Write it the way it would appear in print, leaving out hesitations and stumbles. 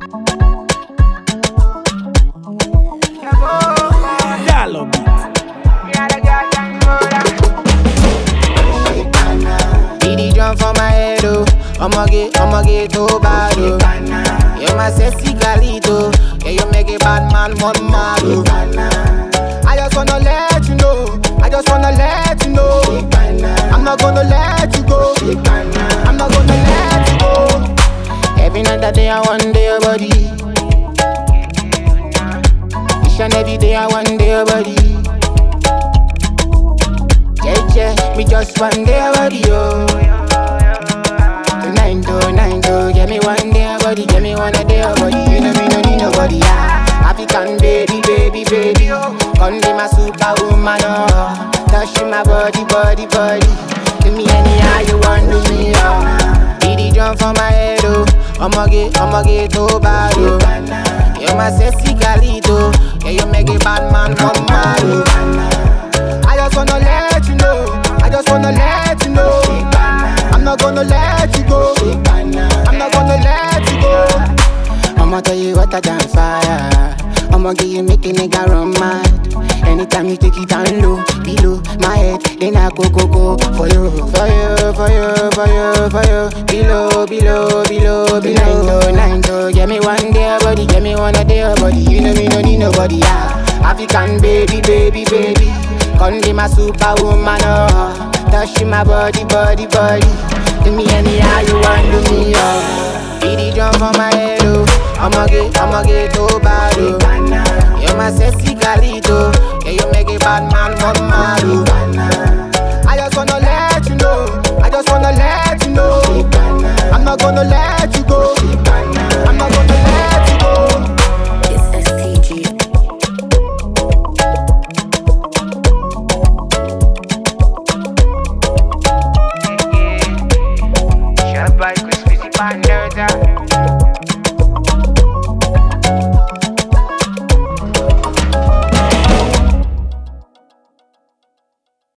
Dialogue. Diddy drum for my head, oh. I'ma get too bad, oh. You're my sexy Galito. Yeah, you make a bad man one mad, oh. I just wanna let you know. I just wanna let you know. I'm not gonna let you go. I'm not gonna let you go. Every night that day I want your body. Each and every day I want your body. Yeah, me just one day your body, oh. Tonight, get me one day your body, get me one day your body. You know me no need nobody, yeah. African baby, oh. Come be my superwoman, oh. Touch my body. Do me anyhow you want, do me, oh. Diddy drum for my head, oh. I'ma get too bad, oh. You're my sexy Galito. Yeah, you make a bad man come mad, oh. I just wanna let you know. I just wanna let you know. I'm not gonna let you go. I'm not gonna let you go. I'ma tell you what I done fire. I'ma give you make a nigga run mad. Anytime you take it down low, below my head, then I go for you. Below. Nine, get me one day body, get me one day body. You know me no need nobody, yeah. African baby. Come be my superwoman, oh. Touch my body. Do me anyhow you want, do me, oh. Diddy drum for my head, oh. I'ma get too bad, oh. You're my sexy Galito. Yeah, you make a bad man come mad, oh. I just wanna let you know. I'm not gonna let you go.